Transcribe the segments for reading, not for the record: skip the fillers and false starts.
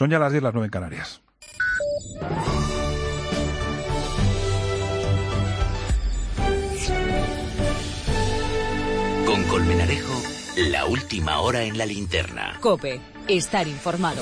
Son ya las 10, las 9 en Canarias. Con Colmenarejo, la última hora en la linterna. COPE, estar informado.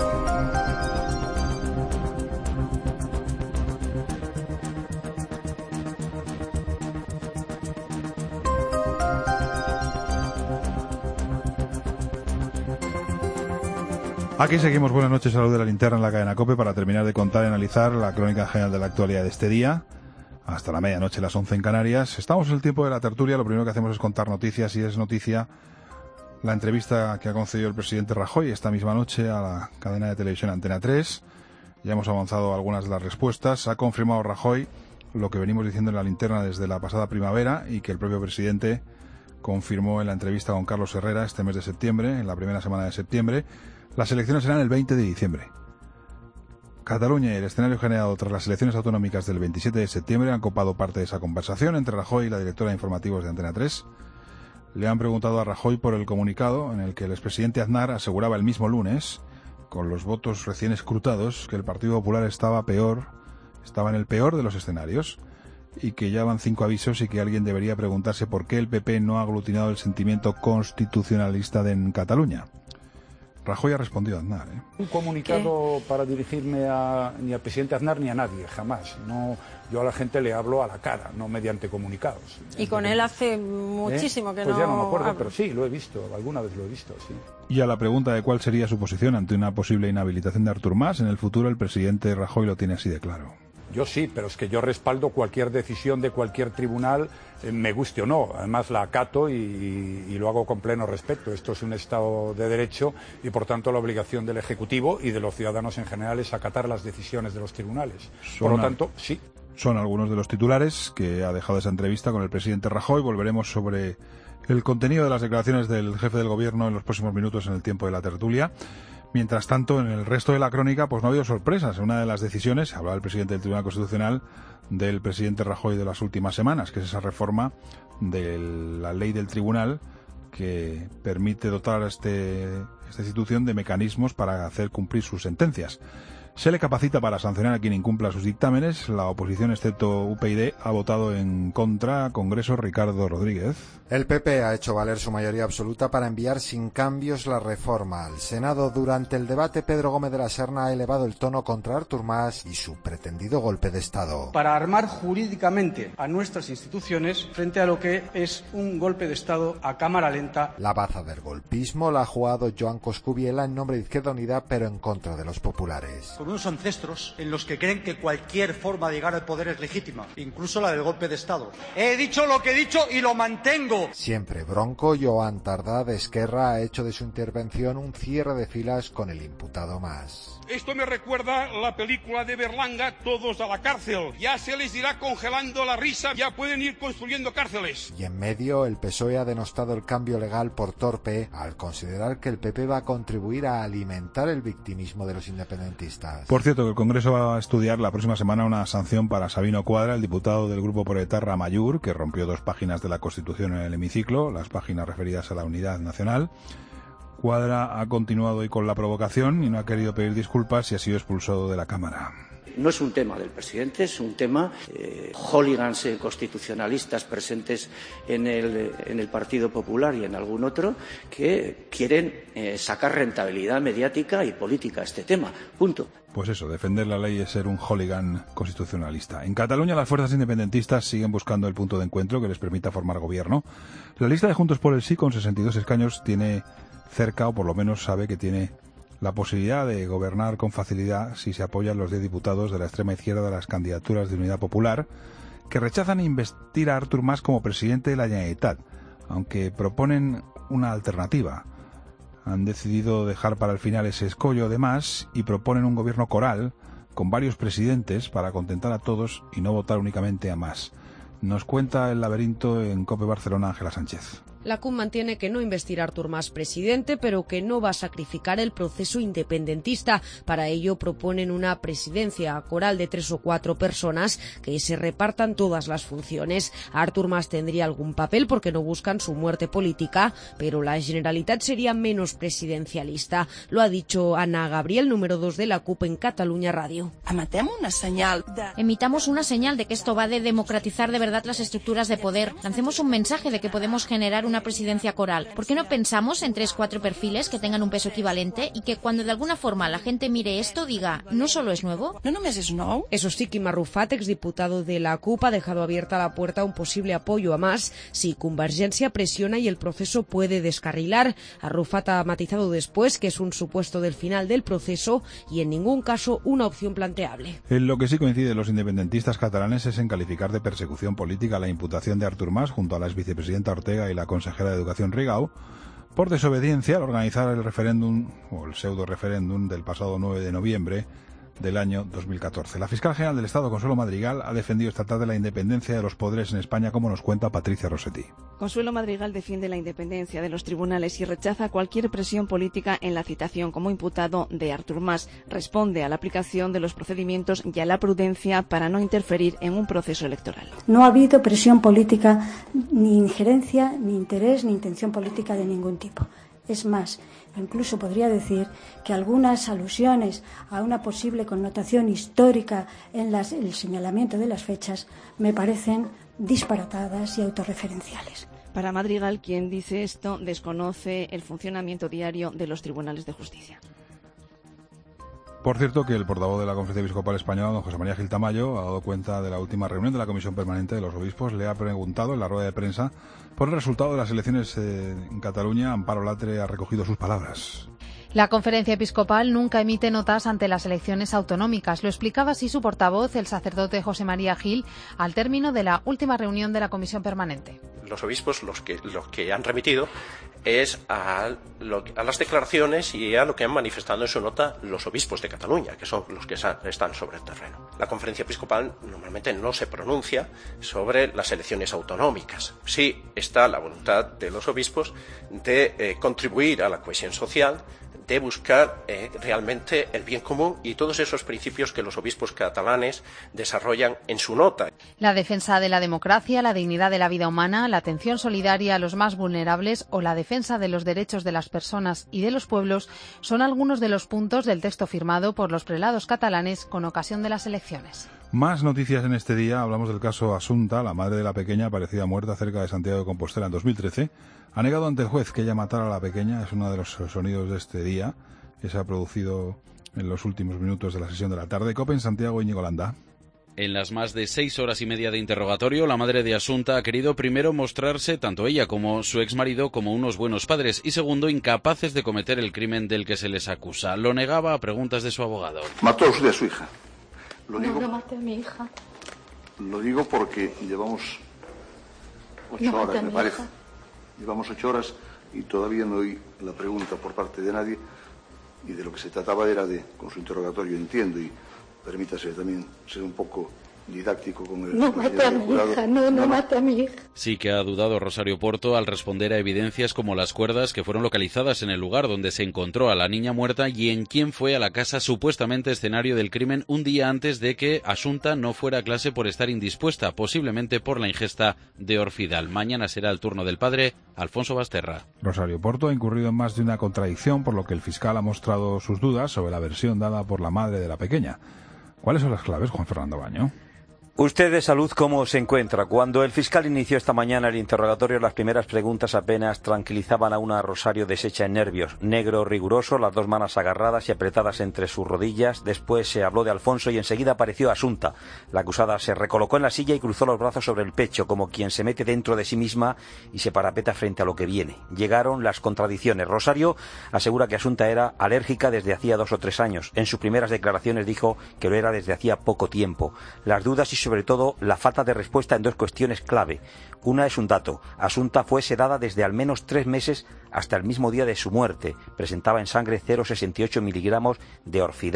Aquí seguimos. Buenas noches, salud de la linterna en la cadena COPE para terminar de contar y analizar la crónica general de la actualidad de este día. Hasta la medianoche, las 11 en Canarias. Estamos en el tiempo de la tertulia. Lo primero que hacemos es contar noticias, y es noticia la entrevista que ha concedido el presidente Rajoy esta misma noche a la cadena de televisión Antena 3. Ya hemos avanzado algunas de las respuestas. Ha confirmado Rajoy lo que venimos diciendo en la linterna desde la pasada primavera y que el propio presidente confirmó en la entrevista con Carlos Herrera este mes de septiembre, en la primera semana de septiembre. Las elecciones serán el 20 de diciembre. Cataluña y el escenario generado tras las elecciones autonómicas del 27 de septiembre han copado parte de esa conversación entre Rajoy y la directora de informativos de Antena 3. Le han preguntado a Rajoy por el comunicado en el que el expresidente Aznar aseguraba el mismo lunes, con los votos recién escrutados, que el Partido Popular estaba en el peor de los escenarios, y que ya van 5 avisos y que alguien debería preguntarse por qué el PP no ha aglutinado el sentimiento constitucionalista en Cataluña. Rajoy ha respondido a Aznar. Un comunicado para dirigirme ni al presidente Aznar ni a nadie, jamás. No, yo a la gente le hablo a la cara, no mediante comunicados. Y con él hace muchísimo que pues no... ya no me acuerdo, pero sí, lo he visto, alguna vez lo he visto, sí. Y a la pregunta de cuál sería su posición ante una posible inhabilitación de Artur Mas en el futuro, el presidente Rajoy lo tiene así de claro. Yo sí, pero es que yo respaldo cualquier decisión de cualquier tribunal, me guste o no. Además la acato y lo hago con pleno respeto. Esto es un Estado de Derecho y, por tanto, la obligación del Ejecutivo y de los ciudadanos en general es acatar las decisiones de los tribunales. Por lo tanto, sí. Son algunos de los titulares que ha dejado esa entrevista con el presidente Rajoy. Volveremos sobre el contenido de las declaraciones del jefe del Gobierno en los próximos minutos en el tiempo de la tertulia. Mientras tanto, en el resto de la crónica, pues no ha habido sorpresas. Una de las decisiones, hablaba el presidente del Tribunal Constitucional, del presidente Rajoy de las últimas semanas, que es esa reforma de la ley del tribunal que permite dotar a esta institución de mecanismos para hacer cumplir sus sentencias. Se le capacita para sancionar a quien incumpla sus dictámenes. La oposición, excepto UPyD, ha votado en contra. Congreso, Ricardo Rodríguez. El PP ha hecho valer su mayoría absoluta para enviar sin cambios la reforma al Senado. Durante el debate, Pedro Gómez de la Serna ha elevado el tono contra Artur Mas y su pretendido golpe de Estado. Para armar jurídicamente a nuestras instituciones frente a lo que es un golpe de Estado a cámara lenta. La baza del golpismo la ha jugado Joan Coscubiela en nombre de Izquierda Unida, pero en contra de los populares. Con unos ancestros en los que creen que cualquier forma de llegar al poder es legítima, incluso la del golpe de Estado. He dicho lo que he dicho y lo mantengo. Siempre bronco, Joan Tardá de Esquerra ha hecho de su intervención un cierre de filas con el imputado Mas. Esto me recuerda la película de Berlanga, Todos a la cárcel. Ya se les irá congelando la risa, ya pueden ir construyendo cárceles. Y en medio, el PSOE ha denostado el cambio legal por torpe al considerar que el PP va a contribuir a alimentar el victimismo de los independentistas. Por cierto, que el Congreso va a estudiar la próxima semana una sanción para Sabino Cuadra, el diputado del grupo Proetarra Amaiur, que rompió 2 páginas de la Constitución en el hemiciclo, las páginas referidas a la unidad nacional. Cuadra ha continuado hoy con la provocación y no ha querido pedir disculpas y ha sido expulsado de la Cámara. No es un tema del presidente, es un tema hooligans constitucionalistas presentes en el Partido Popular y en algún otro que quieren sacar rentabilidad mediática y política a este tema. Punto. Pues eso, defender la ley es ser un hooligan constitucionalista. En Cataluña las fuerzas independentistas siguen buscando el punto de encuentro que les permita formar gobierno. La lista de Juntos por el Sí, con 62 escaños, tiene cerca, o por lo menos sabe que tiene la posibilidad de gobernar con facilidad si se apoyan los 10 diputados de la extrema izquierda de las candidaturas de Unidad Popular, que rechazan investir a Artur Mas como presidente de la Generalitat, aunque proponen una alternativa. Han decidido dejar para el final ese escollo de Mas y proponen un gobierno coral con varios presidentes para contentar a todos y no votar únicamente a Mas. Nos cuenta el laberinto en COPE Barcelona Ángela Sánchez. La CUP mantiene que no investirá a Artur Mas presidente, pero que no va a sacrificar el proceso independentista. Para ello proponen una presidencia coral de 3 o 4 personas que se repartan todas las funciones. Artur Mas tendría algún papel porque no buscan su muerte política, pero la Generalitat sería menos presidencialista. Lo ha dicho Ana Gabriel, número 2 de la CUP en Catalunya Radio. Emitamos una señal de que esto va de democratizar de verdad las estructuras de poder. Lancemos un mensaje de que podemos generar una presidencia coral. ¿Por qué no pensamos en 3-4 perfiles que tengan un peso equivalente y que cuando de alguna forma la gente mire esto diga, no solo es nuevo? No només es nou. Eso sí, Quim Arrufat, exdiputado de la CUP, ha dejado abierta la puerta a un posible apoyo a Mas si Convergencia presiona y el proceso puede descarrilar. Arrufat ha matizado después que es un supuesto del final del proceso y en ningún caso una opción planteable. En lo que sí coinciden los independentistas catalanes es en calificar de persecución política la imputación de Artur Mas junto a la exvicepresidenta Ortega y la consejera de Educación Rigau por desobediencia al organizar el referéndum o el pseudo referéndum del pasado 9 de noviembre del año 2014. La fiscal general del Estado, Consuelo Madrigal, ha defendido esta tarde la independencia de los poderes en España, como nos cuenta Patricia Rossetti. Consuelo Madrigal defiende la independencia de los tribunales y rechaza cualquier presión política en la citación como imputado de Artur Mas. Responde a la aplicación de los procedimientos y a la prudencia para no interferir en un proceso electoral. No ha habido presión política, ni injerencia, ni interés, ni intención política de ningún tipo. Es más, incluso podría decir que algunas alusiones a una posible connotación histórica en el señalamiento de las fechas me parecen disparatadas y autorreferenciales. Para Madrigal, quien dice esto desconoce el funcionamiento diario de los tribunales de justicia. Por cierto, que el portavoz de la Conferencia Episcopal Española, don José María Gil Tamayo, ha dado cuenta de la última reunión de la Comisión Permanente de los Obispos. Le ha preguntado en la rueda de prensa por el resultado de las elecciones en Cataluña. Amparo Latre ha recogido sus palabras. La Conferencia Episcopal nunca emite notas ante las elecciones autonómicas. Lo explicaba así su portavoz, el sacerdote José María Gil, al término de la última reunión de la Comisión Permanente. Los obispos los que han remitido es a las declaraciones y a lo que han manifestado en su nota los obispos de Cataluña, que son los que están sobre el terreno. La Conferencia Episcopal normalmente no se pronuncia sobre las elecciones autonómicas. Sí está la voluntad de los obispos de contribuir a la cohesión social, de buscar realmente el bien común y todos esos principios que los obispos catalanes desarrollan en su nota. La defensa de la democracia, la dignidad de la vida humana, la atención solidaria a los más vulnerables o la defensa de los derechos de las personas y de los pueblos son algunos de los puntos del texto firmado por los prelados catalanes con ocasión de las elecciones. Más noticias en este día. Hablamos del caso Asunta, la madre de la pequeña aparecida muerta cerca de Santiago de Compostela en 2013. Ha negado ante el juez que ella matara a la pequeña. Es uno de los sonidos de este día que se ha producido en los últimos minutos de la sesión de la tarde. COPE en Santiago, Íñigo Landa. En las más de 6 horas y media de interrogatorio, la madre de Asunta ha querido primero mostrarse, tanto ella como su exmarido, como unos buenos padres y segundo, incapaces de cometer el crimen del que se les acusa. Lo negaba a preguntas de su abogado. ¿Mató usted a su hija? No maté a mi hija. Lo digo porque llevamos 8 horas, me parece. Llevamos 8 horas y todavía no oí la pregunta por parte de nadie y de lo que se trataba era de, con su interrogatorio entiendo y permítase también ser un poco didáctico con el... No maté a mi hija, no maté a mi hija. Sí que ha dudado Rosario Porto al responder a evidencias como las cuerdas que fueron localizadas en el lugar donde se encontró a la niña muerta y en quién fue a la casa supuestamente escenario del crimen un día antes de que Asunta no fuera a clase por estar indispuesta, posiblemente por la ingesta de Orfidal. Mañana será el turno del padre, Alfonso Basterra. Rosario Porto ha incurrido en más de una contradicción, por lo que el fiscal ha mostrado sus dudas sobre la versión dada por la madre de la pequeña. ¿Cuáles son las claves, Juan Fernando Baño? ¿Usted de salud cómo se encuentra? Cuando el fiscal inició esta mañana el interrogatorio, las primeras preguntas apenas tranquilizaban a una Rosario deshecha en nervios. Negro riguroso, las dos manos agarradas y apretadas entre sus rodillas. Después se habló de Alfonso y enseguida apareció Asunta. La acusada se recolocó en la silla y cruzó los brazos sobre el pecho, como quien se mete dentro de sí misma y se parapeta frente a lo que viene. Llegaron las contradicciones. Rosario asegura que Asunta era alérgica desde hacía 2 o 3 años. En sus primeras declaraciones dijo que lo era desde hacía poco tiempo. Las dudas y sobre todo la falta de respuesta en 2 cuestiones clave. Una es un dato. Asunta fue sedada desde al menos 3 meses hasta el mismo día de su muerte. Presentaba en sangre 0,68 miligramos de Orfidal,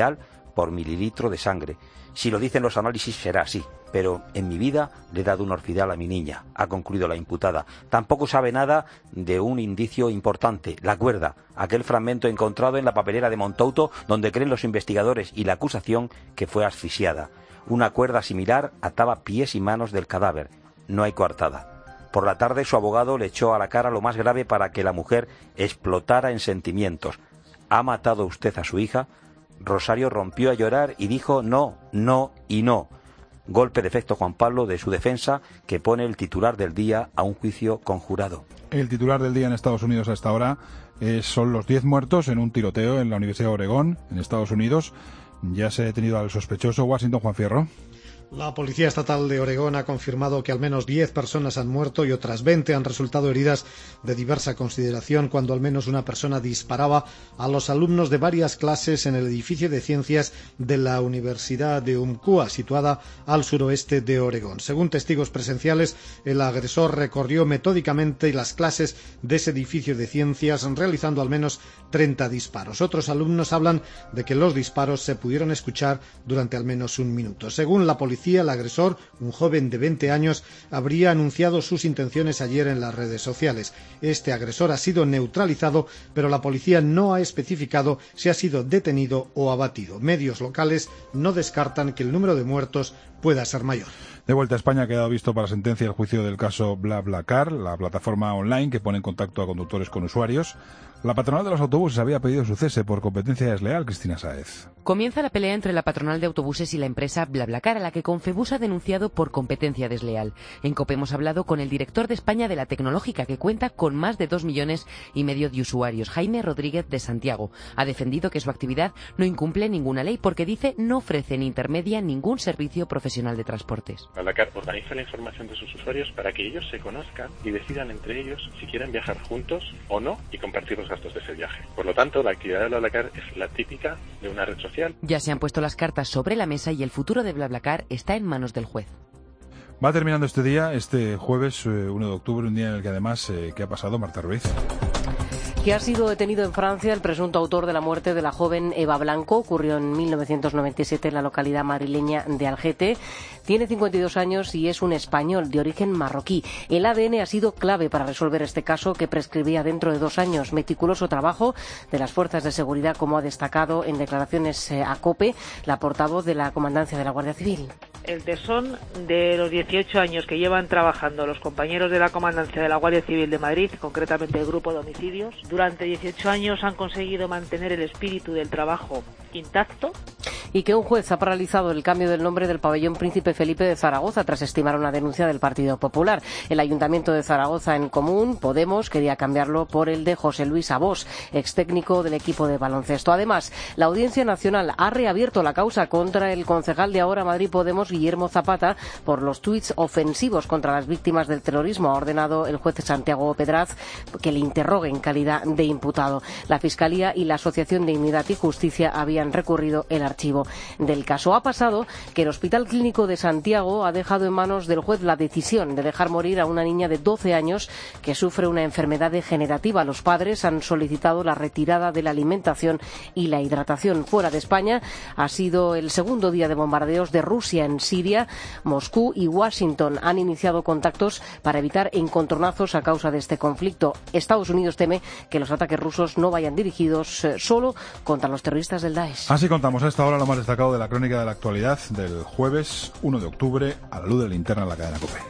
por mililitro de sangre. Si lo dicen los análisis será así, pero en mi vida le he dado un orfidal a mi niña, ha concluido la imputada. Tampoco sabe nada de un indicio importante, la cuerda, aquel fragmento encontrado en la papelera de Montouto donde creen los investigadores y la acusación que fue asfixiada. Una cuerda similar ataba pies y manos del cadáver. No hay coartada. Por la tarde su abogado le echó a la cara lo más grave para que la mujer explotara en sentimientos. ¿Ha matado usted a su hija? Rosario rompió a llorar y dijo no, no y no. Golpe de efecto, Juan Pablo, de su defensa, que pone el titular del día a un juicio conjurado. El titular del día en Estados Unidos a esta hora son los 10 muertos en un tiroteo en la Universidad de Oregón, en Estados Unidos. Ya se ha detenido al sospechoso. Washington, Juan Fierro. La Policía Estatal de Oregón ha confirmado que al menos 10 personas han muerto y otras 20 han resultado heridas de diversa consideración cuando al menos una persona disparaba a los alumnos de varias clases en el edificio de ciencias de la Universidad de Umpqua, situada al suroeste de Oregón. Según testigos presenciales, el agresor recorrió metódicamente las clases de ese edificio de ciencias, realizando al menos 30 disparos. Otros alumnos hablan de que los disparos se pudieron escuchar durante al menos un minuto. Según la policía, el agresor, un joven de 20 años, habría anunciado sus intenciones ayer en las redes sociales. Este agresor ha sido neutralizado, pero la policía no ha especificado si ha sido detenido o abatido. Medios locales no descartan que el número de muertos pueda ser mayor. De vuelta a España ha quedado visto para sentencia el juicio del caso BlaBlaCar, la plataforma online que pone en contacto a conductores con usuarios. La patronal de los autobuses había pedido su cese por competencia desleal. Cristina Sáez. Comienza la pelea entre la patronal de autobuses y la empresa BlaBlaCar, a la que Confebus ha denunciado por competencia desleal. En COPE hemos hablado con el director de España de la Tecnológica, que cuenta con más de 2,5 millones de usuarios, Jaime Rodríguez de Santiago. Ha defendido que su actividad no incumple ninguna ley porque, dice, no ofrece ni intermedia ningún servicio profesional de transportes. BlaBlaCar organiza la información de sus usuarios para que ellos se conozcan y decidan entre ellos si quieren viajar juntos o no y compartir los gastos de ese viaje. Por lo tanto, la actividad de BlaBlaCar es la típica de una red social. Ya se han puesto las cartas sobre la mesa y el futuro de BlaBlaCar está en manos del juez. Va terminando este día, este jueves 1 de octubre, un día en el que además, ¿qué ha pasado, Marta Ruiz? Que ha sido detenido en Francia el presunto autor de la muerte de la joven Eva Blanco. Ocurrió en 1997 en la localidad madrileña de Algete. Tiene 52 años y es un español de origen marroquí. El ADN ha sido clave para resolver este caso, que prescribía dentro de 2 años. Meticuloso trabajo de las fuerzas de seguridad, como ha destacado en declaraciones a COPE la portavoz de la Comandancia de la Guardia Civil. El tesón de los 18 años que llevan trabajando los compañeros de la Comandancia de la Guardia Civil de Madrid, concretamente el Grupo de Homicidios, durante 18 años han conseguido mantener el espíritu del trabajo intacto. Y que un juez ha paralizado el cambio del nombre del pabellón Príncipe Felipe de Zaragoza tras estimar una denuncia del Partido Popular. El Ayuntamiento de Zaragoza, en Común, Podemos, quería cambiarlo por el de José Luis Abós, ex técnico del equipo de baloncesto. Además, la Audiencia Nacional ha reabierto la causa contra el concejal de Ahora Madrid Podemos, Guillermo Zapata, por los tuits ofensivos contra las víctimas del terrorismo. Ha ordenado el juez Santiago Pedraz que le interrogue en calidad de imputado. La Fiscalía y la Asociación de Dignidad y Justicia habían recurrido el archivo del caso. Ha pasado que el Hospital Clínico de Santiago ha dejado en manos del juez la decisión de dejar morir a una niña de 12 años que sufre una enfermedad degenerativa. Los padres han solicitado la retirada de la alimentación y la hidratación. Fuera de España ha sido el segundo día de bombardeos de Rusia en Siria. Moscú y Washington han iniciado contactos para evitar encontronazos a causa de este conflicto. Estados Unidos teme que los ataques rusos no vayan dirigidos solo contra los terroristas del Daesh. Así contamos a esta hora lo más destacado de la crónica de la actualidad del jueves 1 de octubre a la luz de la linterna en la cadena COPE.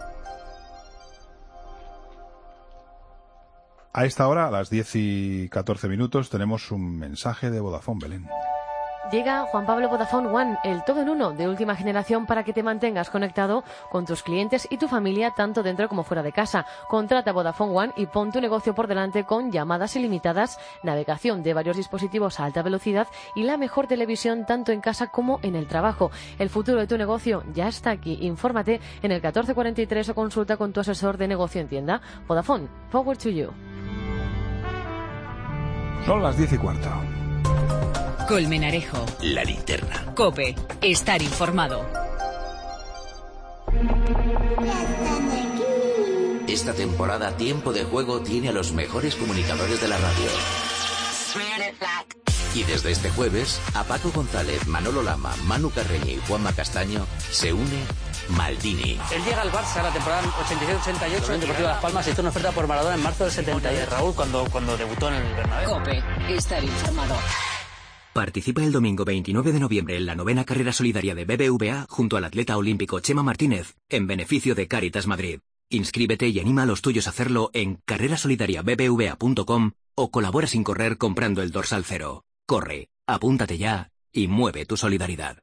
A esta hora, a las 10:14, tenemos un mensaje de Vodafone, Belén. Llega Juan Pablo Vodafone One, el todo en uno de última generación para que te mantengas conectado con tus clientes y tu familia tanto dentro como fuera de casa. Contrata Vodafone One y pon tu negocio por delante con llamadas ilimitadas, navegación de varios dispositivos a alta velocidad y la mejor televisión tanto en casa como en el trabajo. El futuro de tu negocio ya está aquí. Infórmate en el 1443 o consulta con tu asesor de negocio en tienda. Vodafone, forward to you. Son las 10:15. Colmenarejo. La linterna. COPE. Estar informado. Esta temporada Tiempo de Juego tiene a los mejores comunicadores de la radio. Y desde este jueves, a Paco González, Manolo Lama, Manu Carreño y Juanma Castaño se une Maldini. Él llega al Barça la temporada 87-88 en Deportivo Las Palmas, hizo una oferta por Maradona en marzo del 70. Raúl cuando debutó en el Bernabéu. COPE, estar informado. Participa el domingo 29 de noviembre en la 9ª carrera solidaria de BBVA junto al atleta olímpico Chema Martínez en beneficio de Cáritas Madrid. Inscríbete y anima a los tuyos a hacerlo en carrerasolidariabbva.com o colabora sin correr comprando el dorsal 0. Corre, apúntate ya y mueve tu solidaridad.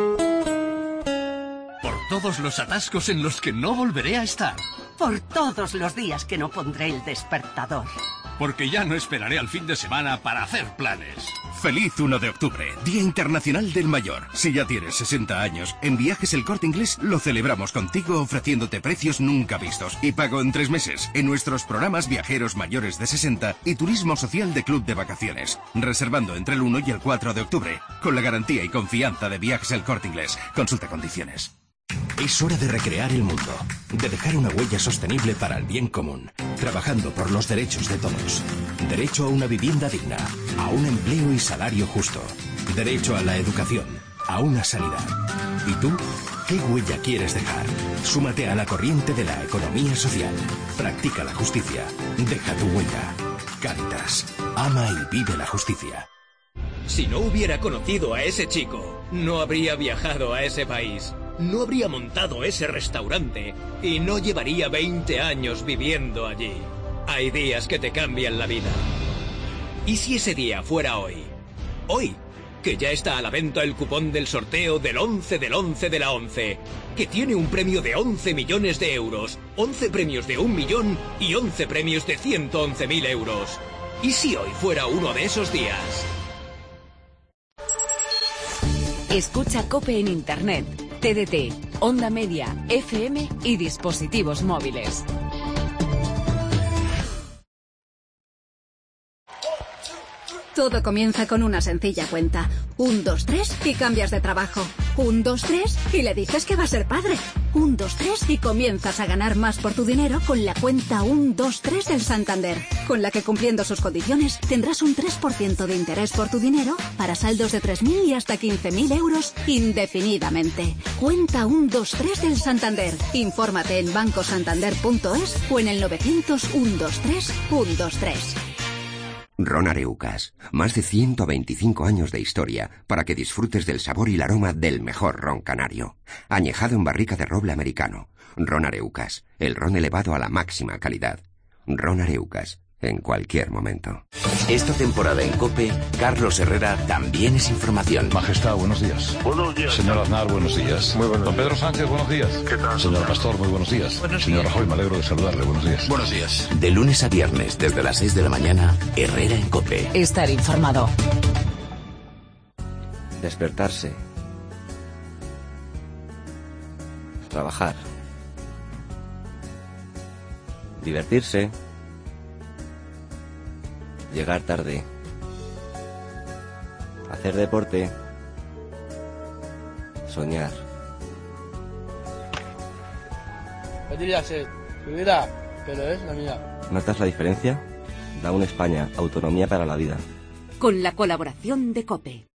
Por todos los atascos en los que no volveré a estar. Por todos los días que no pondré el despertador. Porque ya no esperaré al fin de semana para hacer planes. Feliz 1 de octubre, Día Internacional del Mayor. Si ya tienes 60 años, en Viajes El Corte Inglés lo celebramos contigo ofreciéndote precios nunca vistos y pago en 3 meses en nuestros programas Viajeros Mayores de 60 y Turismo Social de Club de Vacaciones. Reservando entre el 1 y el 4 de octubre, con la garantía y confianza de Viajes El Corte Inglés. Consulta condiciones. Es hora de recrear el mundo, de dejar una huella sostenible para el bien común, trabajando por los derechos de todos. Derecho a una vivienda digna, a un empleo y salario justo. Derecho a la educación, a una sanidad. ¿Y tú? ¿Qué huella quieres dejar? Súmate a la corriente de la economía social. Practica la justicia. Deja tu huella. Cáritas. Ama y vive la justicia. Si no hubiera conocido a ese chico, no habría viajado a ese país. No habría montado ese restaurante y no llevaría 20 años viviendo allí. Hay días que te cambian la vida. ¿Y si ese día fuera hoy? Hoy, que ya está a la venta el cupón del sorteo del 11 del 11 de la 11, que tiene un premio de 11 millones de euros, 11 premios de 1 millón y 11 premios de 111.000 euros. ¿Y si hoy fuera uno de esos días? Escucha COPE en Internet, TDT, Onda Media, FM y dispositivos móviles. Todo comienza con una sencilla cuenta. 1, 2, 3 y cambias de trabajo. 1, 2, 3 y le dices que va a ser padre. 1, 2, 3 y comienzas a ganar más por tu dinero con la cuenta 1, 2, 3 del Santander, con la que cumpliendo sus condiciones tendrás un 3% de interés por tu dinero para saldos de 3.000 y hasta 15.000 euros indefinidamente. Cuenta 1, 2, 3 del Santander. Infórmate en bancosantander.es o en el 900 123 123. Ron Areucas, más de 125 años de historia para que disfrutes del sabor y el aroma del mejor ron canario. Añejado en barrica de roble americano. Ron Areucas, el ron elevado a la máxima calidad. Ron Areucas, en cualquier momento. Esta temporada en COPE, Carlos Herrera también es información. Majestad, buenos días. Buenos días. Señor Aznar, buenos días. Muy buenos Don Pedro días. Sánchez, buenos días. ¿Qué tal? Señor Pastor, muy buenos días. Buenos Señor días. Rajoy, me alegro de saludarle. Buenos días. Buenos días. De lunes a viernes, desde las 6 de la mañana, Herrera en COPE. Estar informado. Despertarse. Trabajar. Divertirse. Llegar tarde. Hacer deporte. Soñar. Pedirle a sed, su vida, pero es la mía. ¿Notas la diferencia? Da una España, autonomía para la vida. Con la colaboración de COPE.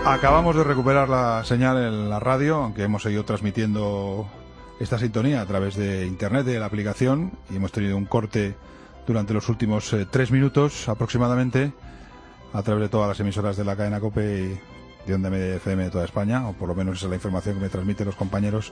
Acabamos de recuperar la señal en la radio, aunque hemos seguido transmitiendo esta sintonía a través de internet, de la aplicación, y hemos tenido un corte durante los últimos 3 minutos aproximadamente a través de todas las emisoras de la cadena COPE y de Onda Media FM de toda España, o por lo menos esa es la información que me transmiten los compañeros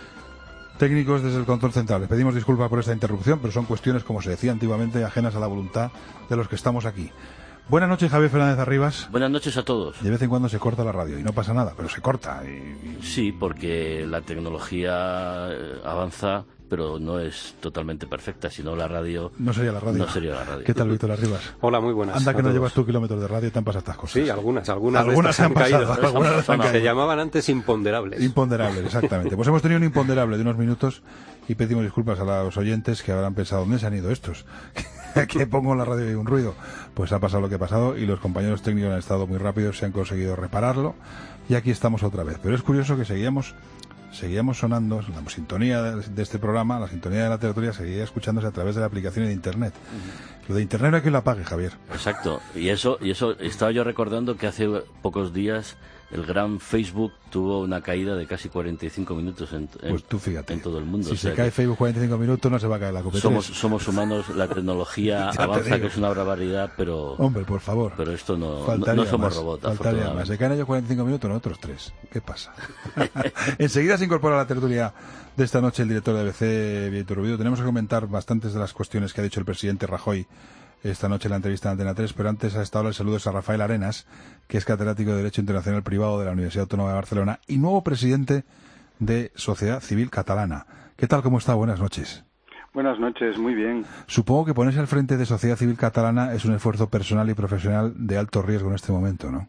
técnicos desde el control central. Les pedimos disculpas por esta interrupción, pero son cuestiones, como se decía antiguamente, ajenas a la voluntad de los que estamos aquí. Buenas noches, Javier Fernández Arribas. Buenas noches a todos. De vez en cuando se corta la radio y no pasa nada, pero se corta. Sí, porque la tecnología avanza, pero no es totalmente perfecta, sino la radio... No sería la radio. No sería la radio. ¿Qué tal, Víctor Arribas? Hola, muy buenas. Anda que no llevas tú kilómetros de radio y te han pasado estas cosas. Sí, algunas se han caído. pasado. Algunas han caído. Se llamaban antes imponderables. Imponderables, exactamente. Pues hemos tenido un imponderable de unos minutos y pedimos disculpas a los oyentes que habrán pensado, ¿dónde se han ido estos? Que pongo en la radio y un ruido. Pues ha pasado lo que ha pasado y los compañeros técnicos han estado muy rápidos, se han conseguido repararlo y aquí estamos otra vez. Pero es curioso que seguíamos sonando, la sintonía de este programa, la sintonía de la tertulia seguía escuchándose a través de la aplicación de internet. Lo de internet no hay quien lo apague, Javier. Exacto, y eso estaba yo recordando que hace pocos días el gran Facebook tuvo una caída de casi 45 minutos pues tú fíjate, en todo el mundo. Si se cae Facebook 45 minutos no se va a caer la competencia. Somos humanos, la tecnología avanza, que es una barbaridad, pero... Hombre, por favor. Pero esto no somos robots, afortunadamente. Se caen ellos 45 minutos, nosotros 3. ¿Qué pasa? Enseguida se incorpora a la tertulia de esta noche el director de ABC, Víctor Rubio. Tenemos que comentar bastantes de las cuestiones que ha dicho el presidente Rajoy esta noche en la entrevista de Antena 3, pero antes a esta hora el saludo es a Rafael Arenas, que es catedrático de Derecho Internacional Privado de la Universidad Autónoma de Barcelona y nuevo presidente de Sociedad Civil Catalana. ¿Qué tal? ¿Cómo está? Buenas noches. Buenas noches, muy bien. Supongo que ponerse al frente de Sociedad Civil Catalana es un esfuerzo personal y profesional de alto riesgo en este momento, ¿no?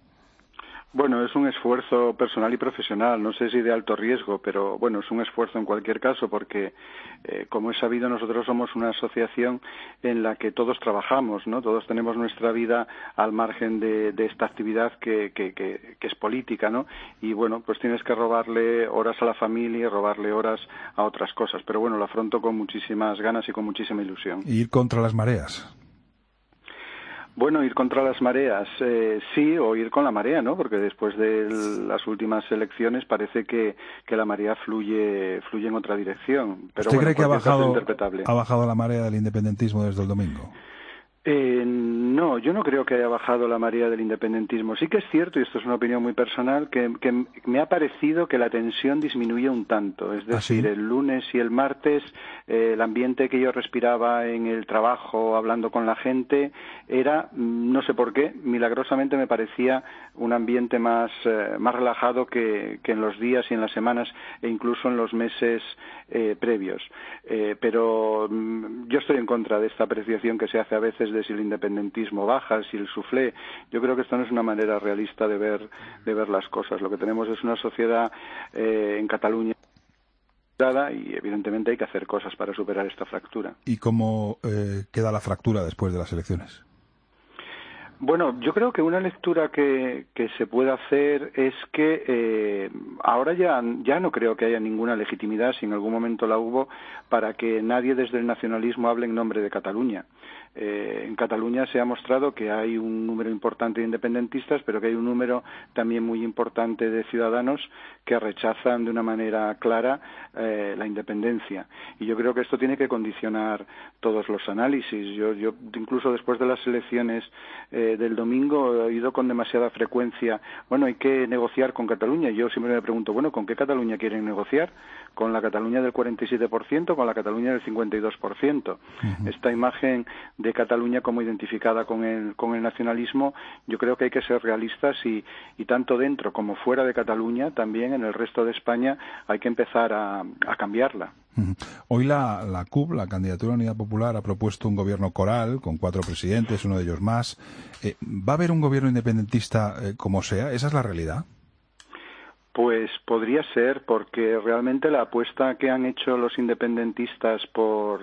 Bueno, es un esfuerzo personal y profesional, no sé si de alto riesgo, pero bueno, es un esfuerzo en cualquier caso porque, como es sabido, nosotros somos una asociación en la que todos trabajamos, ¿no? Todos tenemos nuestra vida al margen de esta actividad que es política, ¿no? Y bueno, pues tienes que robarle horas a la familia y robarle horas a otras cosas, pero bueno, lo afronto con muchísimas ganas y con muchísima ilusión. ¿Ir contra las mareas? Bueno, ir contra las mareas, sí, o ir con la marea, ¿no? Porque después de las últimas elecciones parece que la marea fluye en otra dirección. Pero ¿Usted bueno, cree que ha bajado la marea del independentismo desde el domingo? No, yo no creo que haya bajado la marea del independentismo. Sí que es cierto, y esto es una opinión muy personal, que me ha parecido que la tensión disminuía un tanto. Es decir, el lunes y el martes el ambiente que yo respiraba en el trabajo, hablando con la gente, era, no sé por qué, milagrosamente me parecía un ambiente más relajado que en los días y en las semanas e incluso en los meses previos. Pero yo estoy en contra de esta apreciación que se hace a veces de si el independentismo baja, si el suflé. Yo creo que esto no es una manera realista de ver las cosas. Lo que tenemos es una sociedad en Cataluña y evidentemente hay que hacer cosas para superar esta fractura. ¿Y cómo queda la fractura después de las elecciones? Bueno, yo creo que una lectura que se puede hacer es que ahora ya no creo que haya ninguna legitimidad, si en algún momento la hubo, para que nadie desde el nacionalismo hable en nombre de Cataluña. En Cataluña se ha mostrado que hay un número importante de independentistas, pero que hay un número también muy importante de ciudadanos que rechazan de una manera clara la independencia. Y yo creo que esto tiene que condicionar todos los análisis. Yo incluso después de las elecciones del domingo he oído con demasiada frecuencia, bueno, hay que negociar con Cataluña. Y yo siempre me pregunto, bueno, ¿con qué Cataluña quieren negociar? ¿Con la Cataluña del 47%? ¿Con la Cataluña del 52%? Esta imagen de Cataluña como identificada con el nacionalismo, yo creo que hay que ser realistas y tanto dentro como fuera de Cataluña, también en el resto de España, hay que empezar a cambiarla. Hoy la CUP, la Candidatura de Unidad Popular, ha propuesto un gobierno coral con 4 presidentes, uno de ellos más. ¿Va a haber un gobierno independentista como sea? ¿Esa es la realidad? Pues podría ser, porque realmente la apuesta que han hecho los independentistas por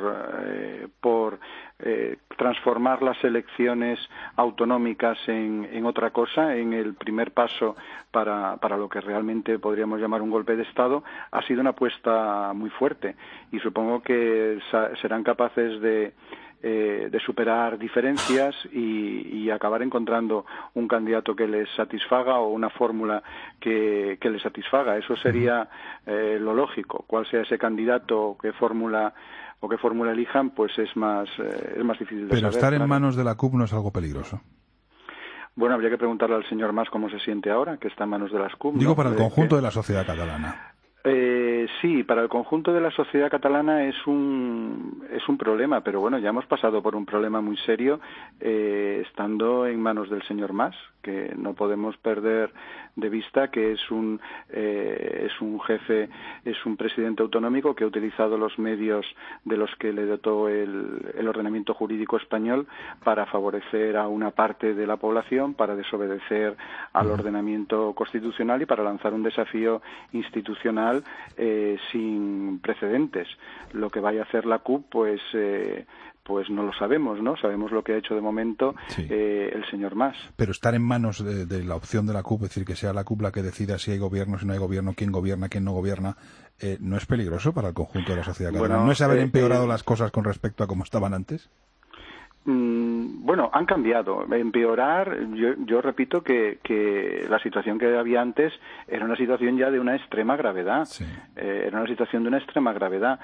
transformar las elecciones autonómicas en otra cosa, en el primer paso para lo que realmente podríamos llamar un golpe de Estado, ha sido una apuesta muy fuerte y supongo que serán capaces de superar diferencias y acabar encontrando un candidato que les satisfaga o una fórmula que les satisfaga. Eso sería lo lógico. Cuál sea ese candidato, qué fórmula elijan, pues es más difícil de saber. Pero estar en manos de la CUP no es algo peligroso. Bueno, habría que preguntarle al señor Mas cómo se siente ahora, que está en manos de las CUP. Digo, para el conjunto de la sociedad catalana. Sí, para el conjunto de la sociedad catalana es un problema, pero bueno, ya hemos pasado por un problema muy serio estando en manos del señor Mas, que no podemos perder de vista que es un jefe, es un presidente autonómico que ha utilizado los medios de los que le dotó el ordenamiento jurídico español para favorecer a una parte de la población, para desobedecer al ordenamiento constitucional y para lanzar un desafío institucional sin precedentes. Lo que vaya a hacer la CUP, pues no lo sabemos, ¿no? Sabemos lo que ha hecho de momento el señor Mas. Pero estar en manos de la opción de la CUP, es decir, que sea la CUP la que decida si hay gobierno, si no hay gobierno, quién no gobierna, ¿no es peligroso para el conjunto de la sociedad catalana? Bueno, ¿No es haber empeorado las cosas con respecto a cómo estaban antes? Bueno, han cambiado. Empeorar, yo repito que la situación que había antes era una situación ya de una extrema gravedad. Era una situación de una extrema gravedad.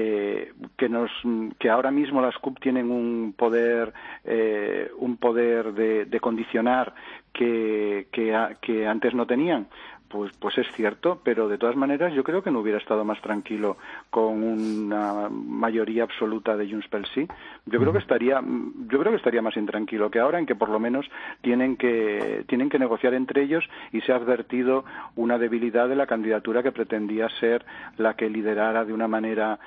Que ahora mismo las CUP tienen un poder de condicionar que antes no tenían. Pues es cierto, pero de todas maneras yo creo que no hubiera estado más tranquilo con una mayoría absoluta de Junts pel Sí. Yo creo que estaría más intranquilo que ahora, en que por lo menos tienen que negociar entre ellos, y se ha advertido una debilidad de la candidatura que pretendía ser la que liderara de una manera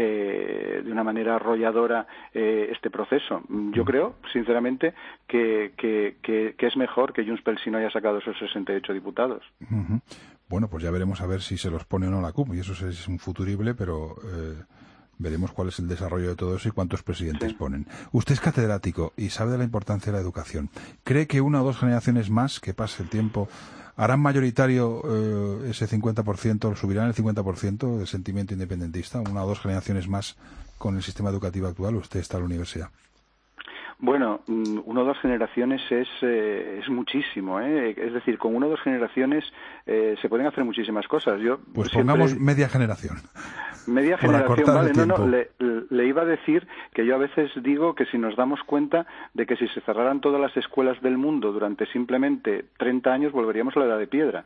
arrolladora este proceso. Yo creo, sinceramente, que es mejor que Junts pel Sí no haya sacado esos 68 diputados. Bueno, pues ya veremos a ver si se los pone o no la CUP, y eso es un futurible, pero veremos cuál es el desarrollo de todo eso y cuántos presidentes ponen. Usted es catedrático y sabe de la importancia de la educación. ¿Cree que una o dos generaciones más, que pase el tiempo, harán mayoritario ese 50%, subirán el 50% del sentimiento independentista? ¿Una o dos generaciones más con el sistema educativo actual? ¿Usted está en la universidad? Bueno, 1 o 2 generaciones es muchísimo, ¿eh? Es decir, con 1 o 2 generaciones se pueden hacer muchísimas cosas. Pues pongamos media generación. Media generación, vale. No, le iba a decir que yo a veces digo que si nos damos cuenta de que si se cerraran todas las escuelas del mundo durante simplemente 30 años, volveríamos a la edad de piedra.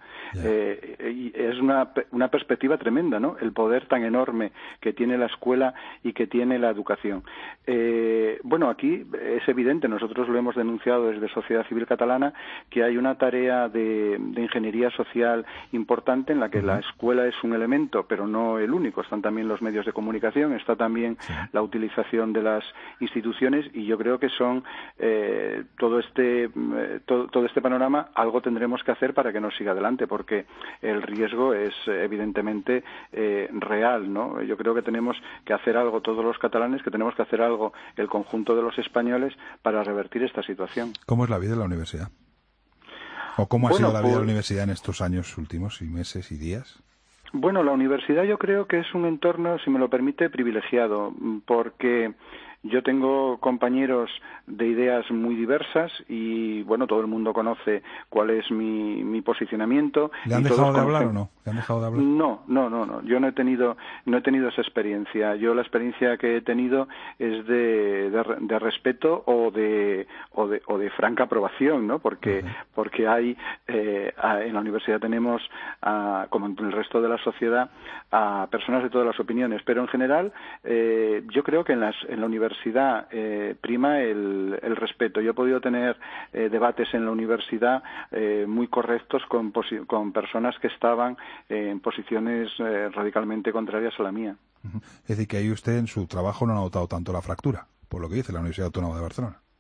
Y es una perspectiva tremenda, ¿no? El poder tan enorme que tiene la escuela y que tiene la educación. Bueno, aquí es evidente, nosotros lo hemos denunciado desde Sociedad Civil Catalana, que hay una tarea de ingeniería social importante en la que la escuela es un elemento, pero no el único. Están también los medios de comunicación, está también la utilización de las instituciones, y yo creo que son todo este panorama. Algo tendremos que hacer para que no siga adelante, porque el riesgo es evidentemente real, ¿no? Yo creo que tenemos que hacer algo todos los catalanes, que tenemos que hacer algo el conjunto de los españoles para revertir esta situación. ¿Cómo es la vida en la universidad? ¿O cómo ha sido la vida de la universidad en estos años últimos y meses y días? Bueno, la universidad yo creo que es un entorno, si me lo permite, privilegiado, porque yo tengo compañeros de ideas muy diversas y, bueno, todo el mundo conoce cuál es mi posicionamiento. ¿Le han dejado de hablar o no? ¿Le han dejado de hablar? No. Yo no he tenido esa experiencia. Yo la experiencia que he tenido es de respeto o de franca aprobación, ¿no? Porque hay en la universidad tenemos, como en el resto de la sociedad, a personas de todas las opiniones. Pero en general, yo creo que en la universidad prima el respeto. Yo he podido tener debates en la universidad muy correctos con personas que estaban en posiciones radicalmente contrarias a la mía. Es decir, que ahí usted en su trabajo no ha notado tanto la fractura, por lo que dice la Universidad Autónoma de Barcelona.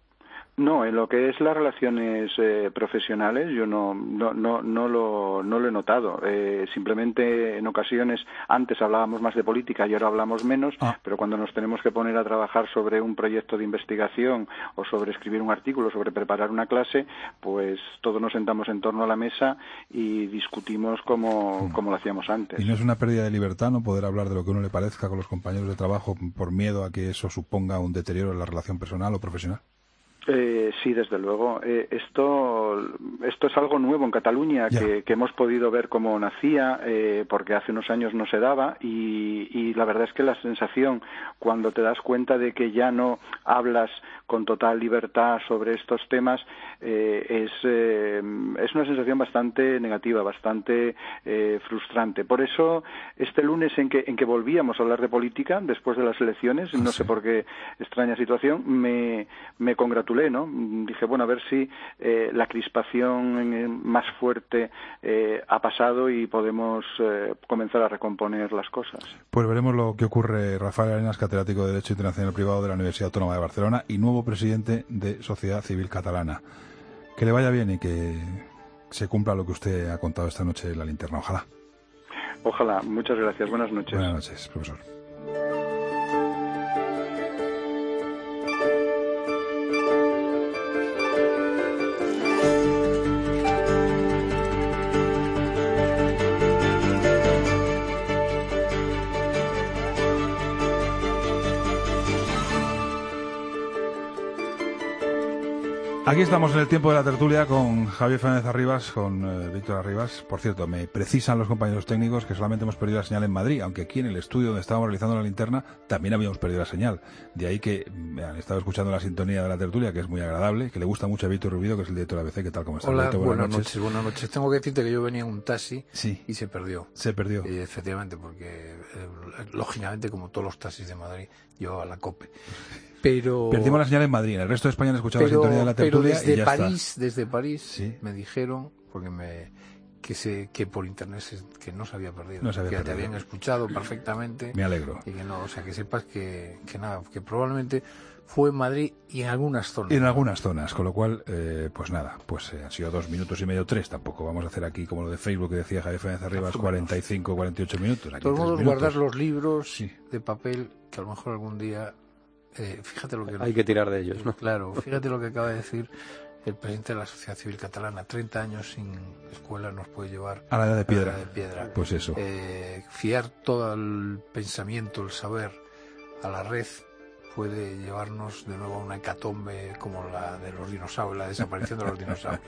No, en lo que es las relaciones profesionales yo no lo he notado. Simplemente en ocasiones antes hablábamos más de política y ahora hablamos menos, pero cuando nos tenemos que poner a trabajar sobre un proyecto de investigación o sobre escribir un artículo, sobre preparar una clase, pues todos nos sentamos en torno a la mesa y discutimos como lo hacíamos antes. ¿Y no es una pérdida de libertad no poder hablar de lo que a uno le parezca con los compañeros de trabajo por miedo a que eso suponga un deterioro en la relación personal o profesional? Sí, desde luego. Esto es algo nuevo en Cataluña que hemos podido ver cómo nacía, porque hace unos años no se daba y la verdad es que la sensación cuando te das cuenta de que ya no hablas con total libertad sobre estos temas es una sensación bastante negativa, bastante frustrante. Por eso este lunes en que volvíamos a hablar de política después de las elecciones, no sé por qué extraña situación, me congratulé, ¿no? Dije, bueno, a ver si la crispación más fuerte ha pasado y podemos comenzar a recomponer las cosas. Pues veremos lo que ocurre. Rafael Arenas, catedrático de Derecho Internacional Privado de la Universidad Autónoma de Barcelona y nuevo presidente de Sociedad Civil Catalana. Que le vaya bien y que se cumpla lo que usted ha contado esta noche en la linterna. Ojalá. Ojalá. Muchas gracias. Buenas noches. Buenas noches, profesor. Aquí estamos en el tiempo de la tertulia con Javier Fernández Arribas, con Víctor Arribas. Por cierto, me precisan los compañeros técnicos que solamente hemos perdido la señal en Madrid, aunque aquí en el estudio donde estábamos realizando la linterna también habíamos perdido la señal. De ahí que han estado escuchando la sintonía de la tertulia, que es muy agradable, que le gusta mucho a Víctor Rubido, que es el director de ABC. ¿Qué tal? ¿Cómo estás? Hola, Víctor, buenas noches. Buenas noches. Tengo que decirte que yo venía en un taxi y se perdió. Se perdió. Y efectivamente, porque lógicamente, como todos los taxis de Madrid, llevaba la COPE. Pero perdimos la señal en Madrid, en el resto de España han escuchado la sintonía de la tertulia desde y ya París, está. Desde París me dijeron, porque que por internet que no se había perdido, que te habían escuchado perfectamente. Me alegro. Y que no, o sea, que sepas que nada, que probablemente fue en Madrid y en algunas zonas. Y en algunas zonas, con lo cual, pues nada, pues han sido 2 minutos y medio, 3, tampoco vamos a hacer aquí como lo de Facebook que decía Javier Fernández Arribas, 45, 48 minutos. De todos modos, guardar los libros de papel, que a lo mejor algún día... fíjate lo que hay que tirar de ellos, ¿no? Claro, fíjate lo que acaba de decir el presidente de la Sociedad Civil Catalana. 30 años sin escuela nos puede llevar a la edad de piedra. Pues eso. Fiar todo el pensamiento, el saber a la red puede llevarnos de nuevo a una hecatombe como la de los dinosaurios, la desaparición de los dinosaurios.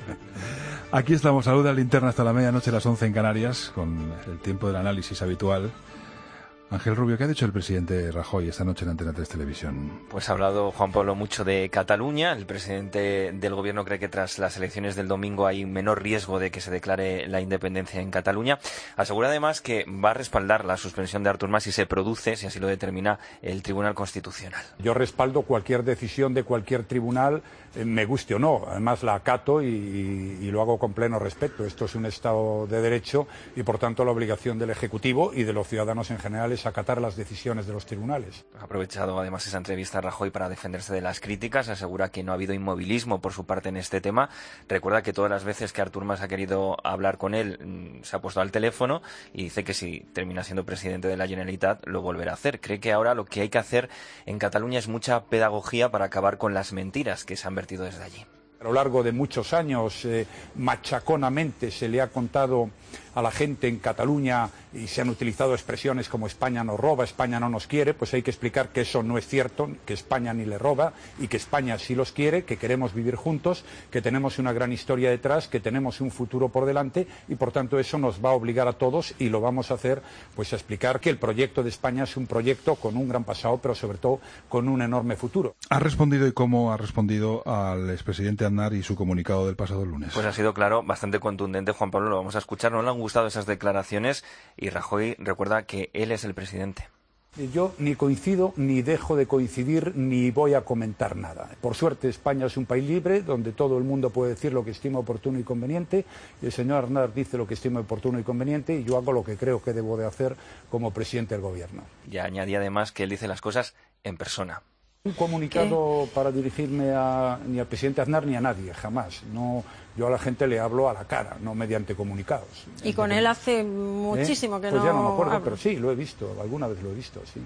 Aquí estamos, saluda a linterna hasta la medianoche, las 11 en Canarias, con el tiempo del análisis habitual. Ángel Rubio, ¿qué ha dicho el presidente Rajoy esta noche en Antena 3 Televisión? Pues ha hablado Juan Pablo mucho de Cataluña. El presidente del gobierno cree que tras las elecciones del domingo hay menor riesgo de que se declare la independencia en Cataluña. Asegura además que va a respaldar la suspensión de Artur Mas si se produce, si así lo determina el Tribunal Constitucional. Yo respaldo cualquier decisión de cualquier tribunal, me guste o no. Además la acato y lo hago con pleno respeto. Esto es un Estado de Derecho y por tanto la obligación del Ejecutivo y de los ciudadanos en general es acatar las decisiones de los tribunales. Ha aprovechado además esa entrevista a Rajoy para defenderse de las críticas. Asegura que no ha habido inmovilismo por su parte en este tema. Recuerda que todas las veces que Artur Mas ha querido hablar con él se ha puesto al teléfono y dice que si termina siendo presidente de la Generalitat lo volverá a hacer. Cree que ahora lo que hay que hacer en Cataluña es mucha pedagogía para acabar con las mentiras que se han vertido desde allí. A lo largo de muchos años, machaconamente se le ha contado a la gente en Cataluña y se han utilizado expresiones como España nos roba, España no nos quiere, pues hay que explicar que eso no es cierto, que España ni le roba y que España sí los quiere, que queremos vivir juntos, que tenemos una gran historia detrás, que tenemos un futuro por delante y por tanto eso nos va a obligar a todos y lo vamos a hacer pues a explicar que el proyecto de España es un proyecto con un gran pasado pero sobre todo con un enorme futuro. ¿Ha respondido y cómo ha respondido al expresidente Aznar y su comunicado del pasado lunes? Pues ha sido claro, bastante contundente, Juan Pablo, lo vamos a escuchar. No le han gustado esas declaraciones y Rajoy recuerda que él es el presidente. Yo ni coincido, ni dejo de coincidir, ni voy a comentar nada. Por suerte, España es un país libre, donde todo el mundo puede decir lo que estima oportuno y conveniente, y el señor Aznar dice lo que estima oportuno y conveniente, y yo hago lo que creo que debo de hacer como presidente del gobierno. Ya añadí además que él dice las cosas en persona. Un comunicado para dirigirme ni al presidente Aznar ni a nadie, jamás. No, yo a la gente le hablo a la cara, no mediante comunicados. Y con él hace muchísimo que pues no... ya no me acuerdo, pero sí, lo he visto, alguna vez lo he visto, sí.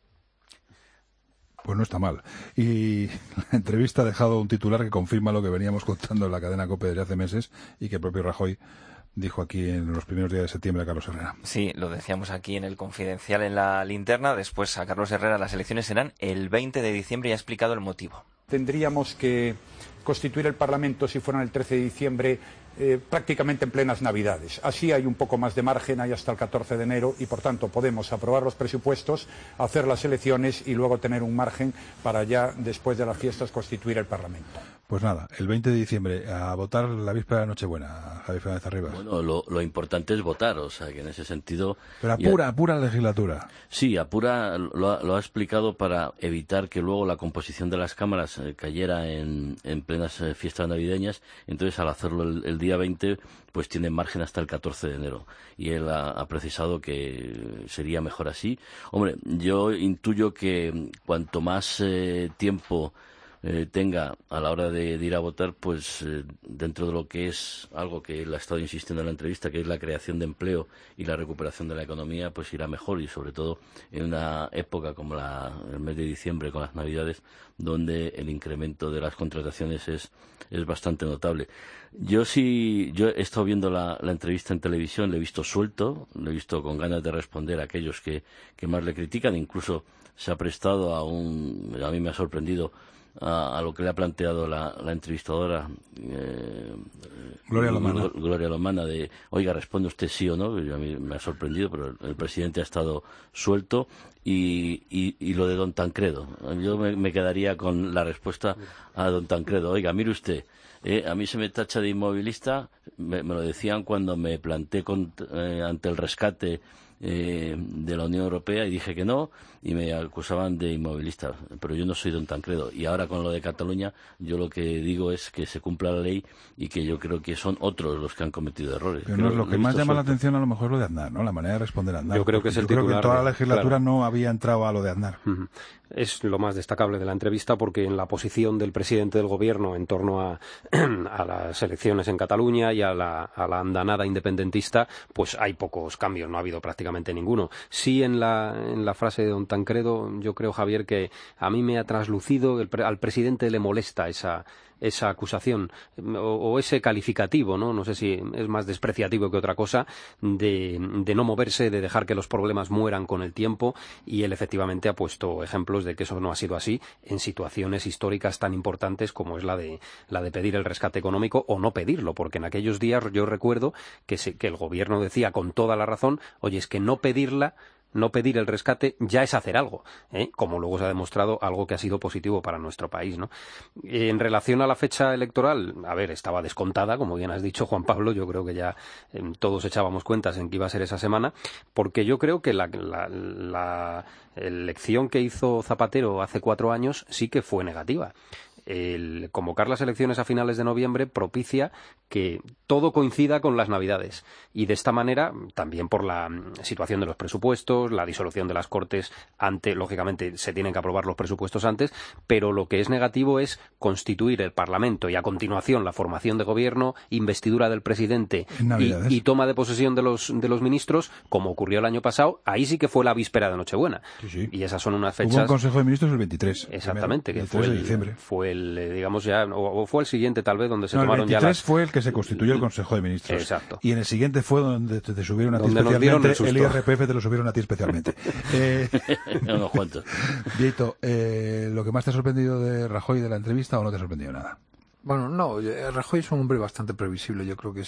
Pues no está mal. Y la entrevista ha dejado un titular que confirma lo que veníamos contando en la cadena COPE desde hace meses y que el propio Rajoy dijo aquí en los primeros días de septiembre a Carlos Herrera. Sí, lo decíamos aquí en el Confidencial en la linterna. Después a Carlos Herrera las elecciones serán el 20 de diciembre y ha explicado el motivo. Tendríamos que constituir el Parlamento si fueran el 13 de diciembre prácticamente en plenas Navidades. Así hay un poco más de margen, hay hasta el 14 de enero y por tanto podemos aprobar los presupuestos, hacer las elecciones y luego tener un margen para ya después de las fiestas constituir el Parlamento. Pues nada, el 20 de diciembre a votar la víspera de Nochebuena, Javier Fernández Arribas. Bueno, lo importante es votar, o sea que en ese sentido... Pero apura legislatura. Sí, apura, lo ha explicado para evitar que luego la composición de las cámaras cayera en plenas fiestas navideñas, entonces al hacerlo el día 20 pues tiene margen hasta el 14 de enero y él ha precisado que sería mejor así. Hombre, yo intuyo que cuanto más tiempo tenga a la hora de ir a votar, pues dentro de lo que es algo que él ha estado insistiendo en la entrevista, que es la creación de empleo y la recuperación de la economía, pues irá mejor y sobre todo en una época como el mes de diciembre con las Navidades, donde el incremento de las contrataciones es bastante notable. Yo he estado viendo la entrevista en televisión, le he visto suelto, le he visto con ganas de responder a aquellos que más le critican, incluso se ha prestado a mí me ha sorprendido a lo que le ha planteado la entrevistadora Gloria Lomana de, oiga, responde usted sí o no. A mí me ha sorprendido, pero el presidente ha estado suelto y lo de don Tancredo. Yo me quedaría con la respuesta a don Tancredo. Oiga, mire usted, a mí se me tacha de inmovilista, me lo decían cuando me planté ante el rescate de la Unión Europea y dije que no y me acusaban de inmovilista, pero yo no soy don Tancredo y ahora con lo de Cataluña yo lo que digo es que se cumpla la ley y que yo creo que son otros los que han cometido errores. Pero no, lo que más llama la atención a lo mejor es lo de Aznar, ¿no? La manera de responder a Aznar. Yo creo que es el titular. Creo que en toda la legislatura no había entrado a lo de Aznar. Es lo más destacable de la entrevista porque en la posición del presidente del gobierno en torno a las elecciones en Cataluña y a la andanada independentista, pues hay pocos cambios, no ha habido prácticamente ninguno. Sí, en la frase de don Tancredo, yo creo, Javier, que a mí me ha traslucido, al presidente le molesta esa acusación o ese calificativo, no sé si es más despreciativo que otra cosa, de no moverse, de dejar que los problemas mueran con el tiempo, y él efectivamente ha puesto ejemplos de que eso no ha sido así en situaciones históricas tan importantes como es la de pedir el rescate económico o no pedirlo, porque en aquellos días yo recuerdo que el gobierno decía con toda la razón, oye, es que no pedir el rescate ya es hacer algo, como luego se ha demostrado algo que ha sido positivo para nuestro país, ¿no? En relación a la fecha electoral, a ver, estaba descontada, como bien has dicho, Juan Pablo, yo creo que ya todos echábamos cuentas en que iba a ser esa semana, porque yo creo que la elección que hizo Zapatero hace 4 años sí que fue negativa. El convocar las elecciones a finales de noviembre propicia que todo coincida con las Navidades y de esta manera, también por la situación de los presupuestos, la disolución de las Cortes, lógicamente se tienen que aprobar los presupuestos antes, pero lo que es negativo es constituir el Parlamento y a continuación la formación de gobierno, investidura del presidente y toma de posesión de los ministros, como ocurrió el año pasado. Ahí sí que fue la víspera de Nochebuena. Sí. Y esas son unas fechas... Hubo un Consejo de Ministros el 23. Exactamente, que fue de diciembre. Fue digamos ya, o fue el siguiente tal vez donde se tomaron ya las... El 23 fue el que se constituyó el Consejo de Ministros. Exacto. Y en el siguiente fue donde te subieron a ti especialmente, el IRPF te lo subieron a ti especialmente. Unos cuantos. Dieito, ¿lo que más te ha sorprendido de Rajoy de la entrevista o no te ha sorprendido nada? Bueno, no, Rajoy es un hombre bastante previsible. Yo creo que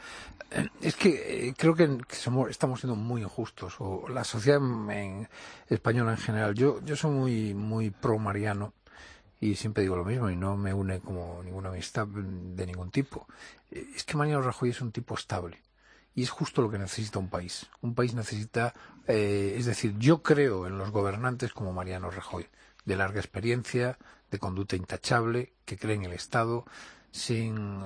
creo que estamos siendo muy injustos, o la sociedad española en general. Yo soy muy, muy pro Mariano. Y siempre digo lo mismo, y no me une como ninguna amistad de ningún tipo. Es que Mariano Rajoy es un tipo estable. Y es justo lo que necesita un país. Un país necesita, es decir, yo creo en los gobernantes como Mariano Rajoy, de larga experiencia, de conducta intachable, que creen en el Estado, sin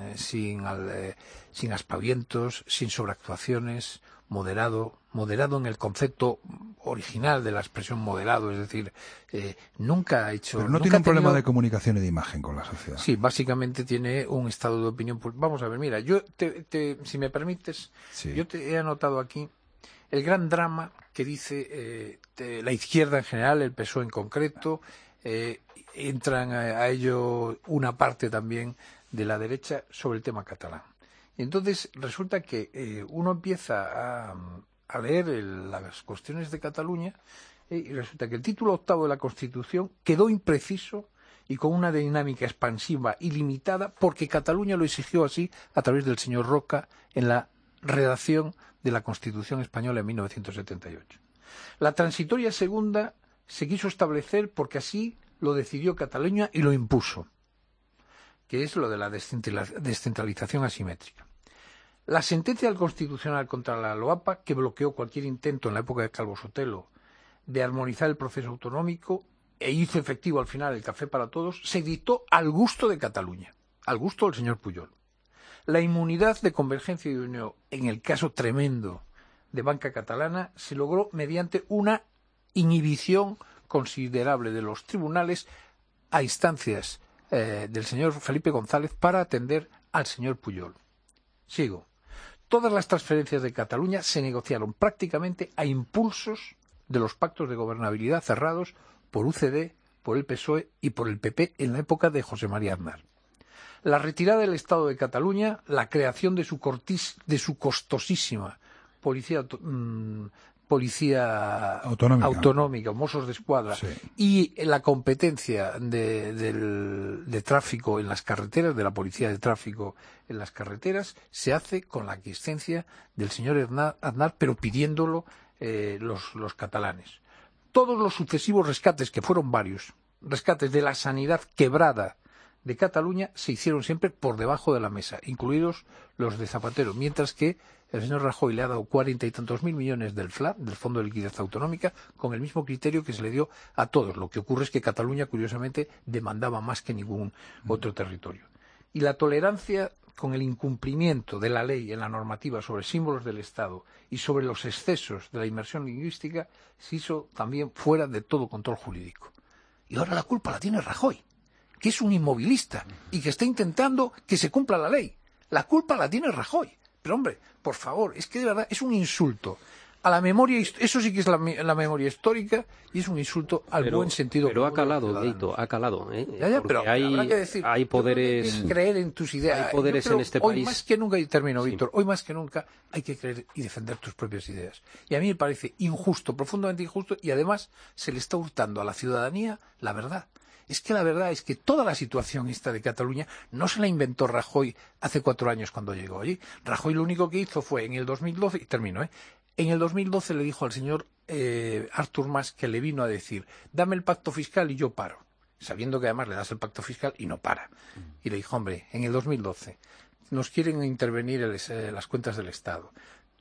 aspavientos, sin sobreactuaciones, moderado en el concepto original de la expresión moderado, es decir, nunca ha hecho... Pero no tiene un problema de comunicación y de imagen con la sociedad. Sí, básicamente tiene un estado de opinión. Vamos a ver, mira, yo, si me permites, yo te he anotado aquí el gran drama que dice la izquierda en general, el PSOE en concreto, entran a ello una parte también de la derecha sobre el tema catalán. Y entonces resulta que uno empieza a leer las cuestiones de Cataluña y resulta que el título 8º de la Constitución quedó impreciso y con una dinámica expansiva ilimitada porque Cataluña lo exigió así a través del señor Roca en la redacción de la Constitución española en 1978. La transitoria segunda se quiso establecer porque así lo decidió Cataluña y lo impuso, que es lo de la descentralización asimétrica. La sentencia del Constitucional contra la LOAPA, que bloqueó cualquier intento en la época de Calvo Sotelo de armonizar el proceso autonómico e hizo efectivo al final el café para todos, se dictó al gusto de Cataluña, al gusto del señor Pujol. La inmunidad de Convergencia y Unió, en el caso tremendo de Banca Catalana, se logró mediante una inhibición considerable de los tribunales a instancias del señor Felipe González para atender al señor Pujol. Sigo. Todas las transferencias de Cataluña se negociaron prácticamente a impulsos de los pactos de gobernabilidad cerrados por UCD, por el PSOE y por el PP en la época de José María Aznar. La retirada del Estado de Cataluña, la creación de su costosísima policía autonómica, Mossos de Escuadra, y la competencia de tráfico en las carreteras, de la policía de tráfico en las carreteras, se hace con la aquiescencia del señor Aznar, pero pidiéndolo los catalanes. Todos los sucesivos rescates, que fueron varios, rescates de la sanidad quebrada de Cataluña, se hicieron siempre por debajo de la mesa, incluidos los de Zapatero, mientras que el señor Rajoy le ha dado 40 y tantos mil millones del FLA, del Fondo de Liquidez Autonómica, con el mismo criterio que se le dio a todos. Lo que ocurre es que Cataluña, curiosamente, demandaba más que ningún otro territorio. Y la tolerancia con el incumplimiento de la ley en la normativa sobre símbolos del Estado y sobre los excesos de la inmersión lingüística se hizo también fuera de todo control jurídico. Y ahora la culpa la tiene Rajoy, que es un inmovilista y que está intentando que se cumpla la ley. La culpa la tiene Rajoy. Pero hombre, por favor, es que de verdad es un insulto a la memoria, eso sí que es la memoria histórica y es un insulto al buen sentido. Pero ha calado, Deito, ha calado. Ya, pero habrá que decir, hay poderes, hay que creer en tus ideas. Hay poderes en este país. Hoy más que nunca, y termino, Víctor, hoy más que nunca hay que creer y defender tus propias ideas. Y a mí me parece injusto, profundamente injusto, y además se le está hurtando a la ciudadanía la verdad. Es que la verdad es que toda la situación esta de Cataluña no se la inventó Rajoy hace 4 años cuando llegó allí. Rajoy lo único que hizo fue en el 2012, y termino, en el 2012 le dijo al señor Artur Mas, que le vino a decir, dame el pacto fiscal y yo paro, sabiendo que además le das el pacto fiscal y no para. Y le dijo, hombre, en el 2012 nos quieren intervenir las cuentas del Estado.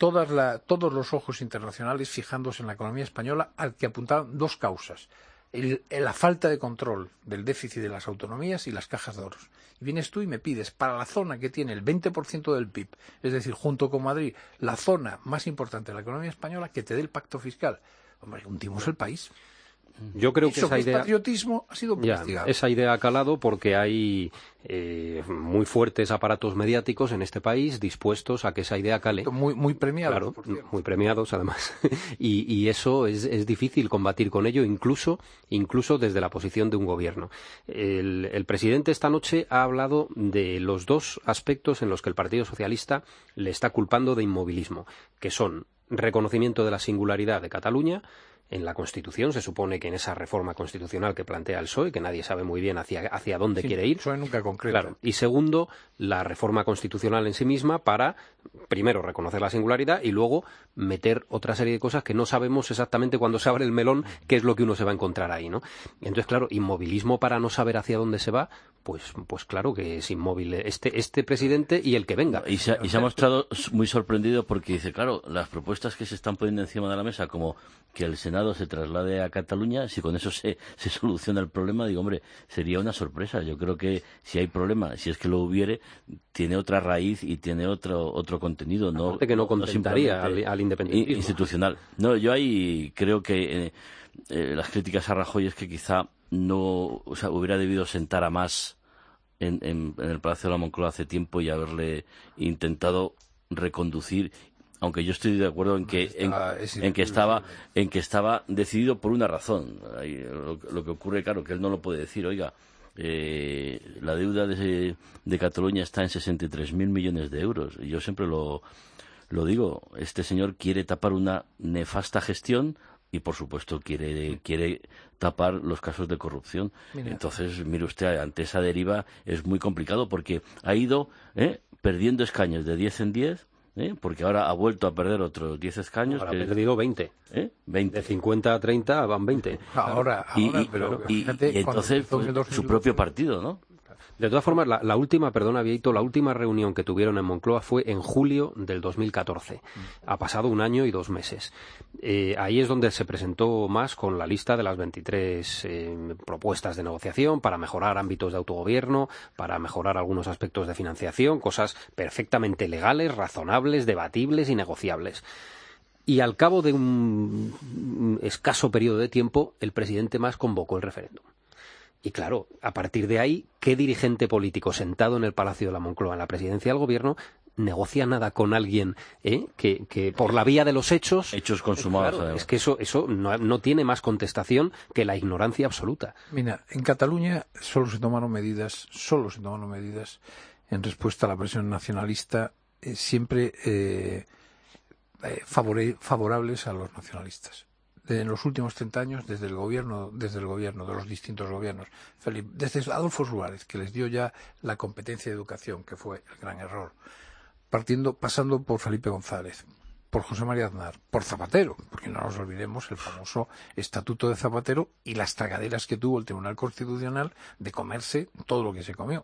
Todos los ojos internacionales fijándose en la economía española, al que apuntaban 2 causas. La falta de control del déficit de las autonomías y las cajas de ahorros. Y vienes tú y me pides, para la zona que tiene el 20% del PIB, es decir, junto con Madrid, la zona más importante de la economía española, que te dé el pacto fiscal. Hombre, hundimos el país. Yo creo que esa idea, patriotismo ha sido investigado. Esa idea ha calado porque hay muy fuertes aparatos mediáticos en este país dispuestos a que esa idea cale. Muy premiados. Claro, muy premiados además. y eso es difícil combatir con ello, incluso desde la posición de un gobierno. El presidente esta noche ha hablado de los 2 aspectos en los que el Partido Socialista le está culpando de inmovilismo, que son reconocimiento de la singularidad de Cataluña. En la Constitución se supone que en esa reforma constitucional que plantea el PSOE, que nadie sabe muy bien hacia dónde quiere ir. El PSOE nunca concreta. Claro. Y segundo, la reforma constitucional en sí misma para, primero, reconocer la singularidad y luego meter otra serie de cosas que no sabemos exactamente cuando se abre el melón qué es lo que uno se va a encontrar ahí, ¿no? Entonces, claro, inmovilismo para no saber hacia dónde se va, pues claro que es inmóvil este presidente y el que venga. Y se ha mostrado muy sorprendido porque dice, claro, las propuestas que se están poniendo encima de la mesa, como que el Senado Senado se traslade a Cataluña, si con eso se soluciona el problema, digo, hombre, sería una sorpresa. Yo creo que si hay problema, si es que lo hubiere, tiene otra raíz y tiene otro contenido, no que no contentaría al independentismo institucional. No, yo ahí creo que las críticas a Rajoy es que quizá no, o sea, hubiera debido sentar a más en el Palacio de la Moncloa hace tiempo y haberle intentado reconducir, aunque yo estoy de acuerdo en que estaba decidido por una razón. Lo que ocurre, claro, que él no lo puede decir, oiga, la deuda de Cataluña está en 63.000 millones de euros. Y yo siempre lo digo, este señor quiere tapar una nefasta gestión y, por supuesto, quiere tapar los casos de corrupción. Mira. Entonces, mire usted, ante esa deriva es muy complicado porque ha ido perdiendo escaños de 10 en 10, porque ahora ha vuelto a perder otros 10 escaños. Ahora ha perdido 20. 20. De 50 a 30 van 20. Y entonces su propio partido, ¿no? De todas formas, la última reunión que tuvieron en Moncloa fue en julio del 2014. Ha pasado 1 año y 2 meses. Ahí es donde se presentó más con la lista de las 23 propuestas de negociación para mejorar ámbitos de autogobierno, para mejorar algunos aspectos de financiación, cosas perfectamente legales, razonables, debatibles y negociables. Y al cabo de un escaso periodo de tiempo, el presidente Mas convocó el referéndum. Y claro, a partir de ahí, ¿qué dirigente político sentado en el Palacio de la Moncloa, en la presidencia del gobierno, negocia nada con alguien que por la vía de los hechos consumados? Claro, es que eso no tiene más contestación que la ignorancia absoluta. Mira, en Cataluña solo se tomaron medidas en respuesta a la presión nacionalista, siempre favorables a los nacionalistas. En los últimos 30 años, desde el gobierno de los distintos gobiernos, desde Adolfo Suárez, que les dio ya la competencia de educación, que fue el gran error, pasando por Felipe González, por José María Aznar, por Zapatero, porque no nos olvidemos el famoso Estatuto de Zapatero y las tragaderas que tuvo el Tribunal Constitucional de comerse todo lo que se comió.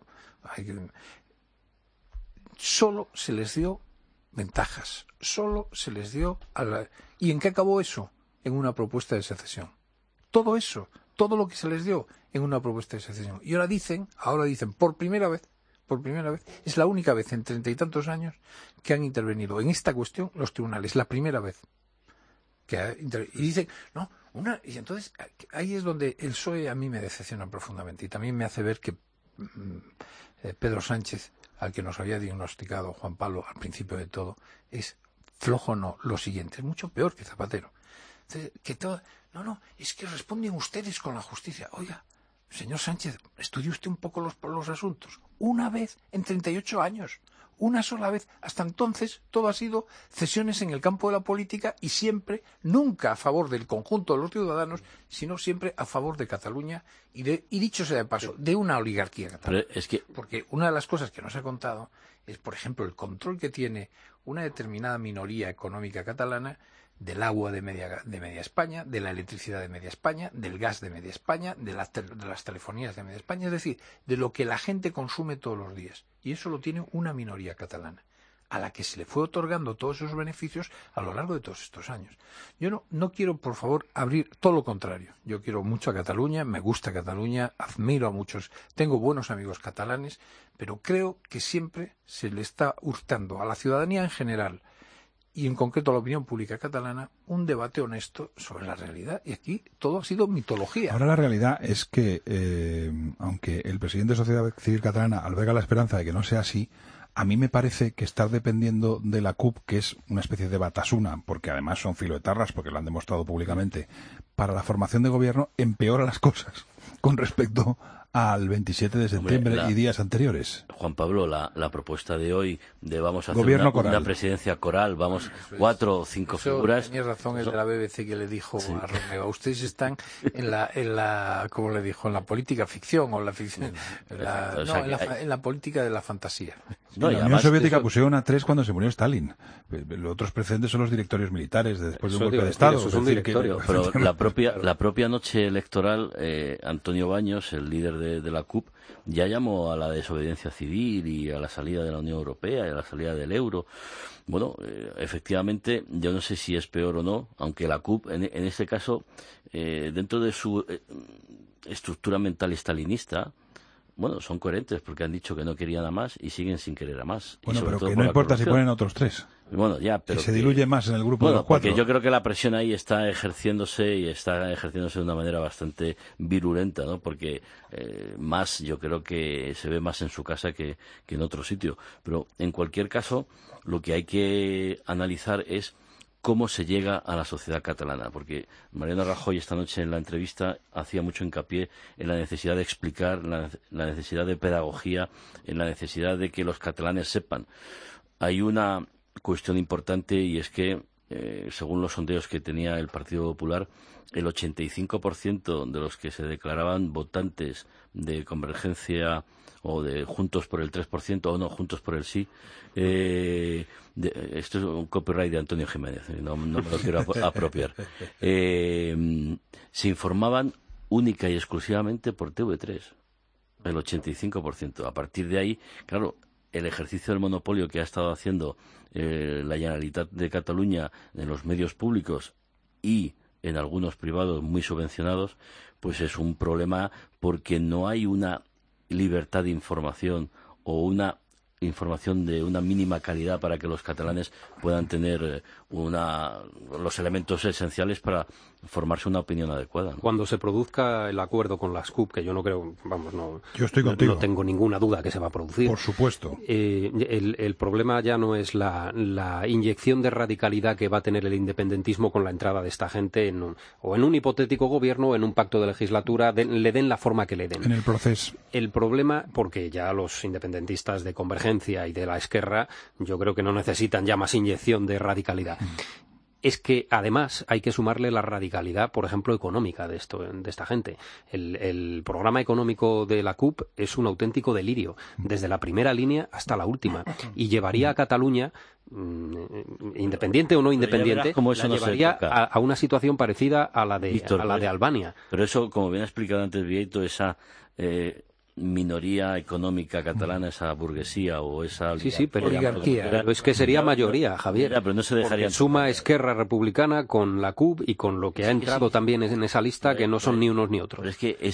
Solo se les dio ventajas, solo se les dio ¿Y en qué acabó eso? En una propuesta de secesión. Todo eso, todo lo que se les dio en una propuesta de secesión. Y ahora dicen, por primera vez, es la única vez en 30 y tantos años que han intervenido en esta cuestión los tribunales, la primera vez. Y dicen, y entonces ahí es donde el PSOE a mí me decepciona profundamente y también me hace ver que Pedro Sánchez, al que nos había diagnosticado Juan Pablo al principio de todo, es flojo lo siguiente, es mucho peor que Zapatero. Es que responden ustedes con la justicia. Oiga, señor Sánchez, estudie usted un poco los asuntos. Una vez en 38 años, una sola vez. Hasta entonces todo ha sido cesiones en el campo de la política y nunca a favor del conjunto de los ciudadanos, sino siempre a favor de Cataluña y dicho sea de paso, de una oligarquía catalana. Porque una de las cosas que no se ha contado es, por ejemplo, el control que tiene una determinada minoría económica catalana del agua de media España, de la electricidad de media España, del gas de media España, de las telefonías de media España, es decir, de lo que la gente consume todos los días. Y eso lo tiene una minoría catalana, a la que se le fue otorgando todos esos beneficios a lo largo de todos estos años. Yo no quiero, por favor, abrir todo lo contrario. Yo quiero mucho a Cataluña, me gusta Cataluña, admiro a muchos, tengo buenos amigos catalanes, pero creo que siempre se le está hurtando a la ciudadanía en general y en concreto a la opinión pública catalana, un debate honesto sobre la realidad. Y aquí todo ha sido mitología. Ahora la realidad es que, aunque el presidente de Sociedad Civil Catalana alberga la esperanza de que no sea así, a mí me parece que estar dependiendo de la CUP, que es una especie de batasuna, porque además son filoetarras, porque lo han demostrado públicamente, para la formación de gobierno, empeora las cosas con respecto al 27 de septiembre y días anteriores. Juan Pablo, la propuesta de hoy de vamos a hacer una presidencia coral, 4 o 5 figuras. Tenía razón el de la BBC que le dijo a Romeo, ustedes están en la ¿cómo le dijo? En la política ficción o en la ficción, en la política de la fantasía. No, la Unión Soviética pusieron a 3 cuando se murió Stalin. Los otros precedentes son los directorios militares después de un golpe de Estado. Pero la propia noche electoral, Antonio Baños, el líder de la CUP, ya llamó a la desobediencia civil y a la salida de la Unión Europea y a la salida del euro. Bueno, efectivamente, yo no sé si es peor o no, aunque la CUP, en este caso, dentro de su estructura mental estalinista, bueno, son coherentes porque han dicho que no querían a más y siguen sin querer a más. Bueno, pero que no importa si ponen otros 3. Bueno, ya, pero se diluye más en el grupo de los 4. Porque yo creo que la presión ahí está ejerciéndose y está ejerciéndose de una manera bastante virulenta, ¿no? Porque más, yo creo que se ve más en su casa que en otro sitio. Pero en cualquier caso, lo que hay que analizar es cómo se llega a la sociedad catalana, porque Mariano Rajoy esta noche en la entrevista hacía mucho hincapié en la necesidad de explicar, la necesidad de pedagogía, en la necesidad de que los catalanes sepan. Hay una cuestión importante y es que, según los sondeos que tenía el Partido Popular, el 85% de los que se declaraban votantes de Convergencia o de Juntos por el 3% o no, Juntos por el Sí, esto es un copyright de Antonio Jiménez, no me lo quiero apropiar, se informaban única y exclusivamente por TV3, el 85%. A partir de ahí, claro, el ejercicio del monopolio que ha estado haciendo la Generalitat de Cataluña en los medios públicos y en algunos privados muy subvencionados, pues es un problema porque no hay una libertad de información o una información de una mínima calidad para que los catalanes puedan tener los elementos esenciales para formarse una opinión adecuada, ¿no? Cuando se produzca el acuerdo con las CUP, que yo no creo, yo estoy contigo. No tengo ninguna duda que se va a producir. Por supuesto. El problema ya no es la inyección de radicalidad que va a tener el independentismo con la entrada de esta gente en un hipotético gobierno o en un pacto de legislatura, le den la forma que le den. En el proceso. El problema, porque ya los independentistas de Convergencia y de la Esquerra, yo creo que no necesitan ya más inyección de radicalidad. Es que además hay que sumarle la radicalidad, por ejemplo, económica de esta gente. El programa económico de la CUP es un auténtico delirio, desde la primera línea hasta la última, y llevaría a Cataluña, independiente o no independiente, la llevaría a una situación parecida a la de Albania. Pero eso, como bien ha explicado antes Vieito, esa minoría económica catalana, esa burguesía o esa oligarquía. Pero es que sería mayoría, Javier. Pero no se dejaría. Suma Esquerra Republicana con la CUP y con lo que ha entrado también en esa lista, que no son ni unos ni otros. Pero es que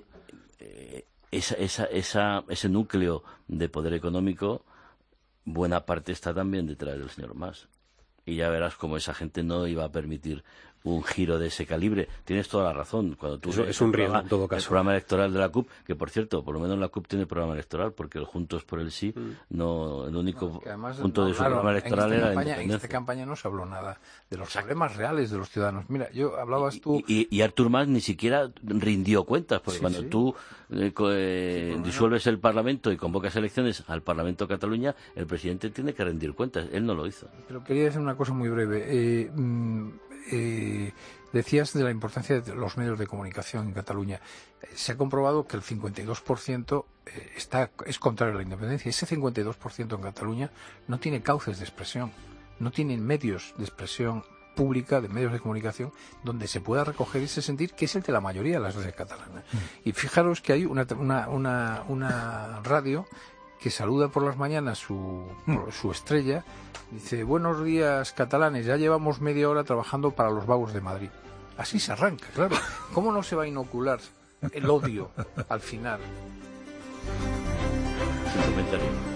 ese núcleo de poder económico, buena parte está también detrás del señor Mas. Y ya verás cómo esa gente no iba a permitir un giro de ese calibre. Tienes toda la razón. Cuando tú es un riesgo en todo caso. El programa electoral de la CUP, que por cierto, por lo menos la CUP tiene programa electoral, porque el Juntos por el Sí, no, el único punto de su programa electoral era la independencia. En esta campaña no se habló nada de los problemas reales de los ciudadanos. Mira, hablabas tú... Y Artur Mas ni siquiera rindió cuentas, porque cuando tú disuelves el Parlamento y convocas elecciones al Parlamento de Cataluña, el presidente tiene que rendir cuentas. Él no lo hizo. Pero quería decir una cosa muy breve. Decías de la importancia de los medios de comunicación en Cataluña. Se ha comprobado que el 52% es contrario a la independencia. Ese 52% en Cataluña no tiene cauces de expresión, no tienen medios de expresión pública, de medios de comunicación, donde se pueda recoger ese sentir que es el de la mayoría de la sociedad catalana. Y fijaros que hay una radio que saluda por las mañanas su estrella, dice: buenos días catalanes, ya llevamos media hora trabajando para los vagos de Madrid. Así se arranca, claro. ¿Cómo no se va a inocular el odio al final? Sin comentario.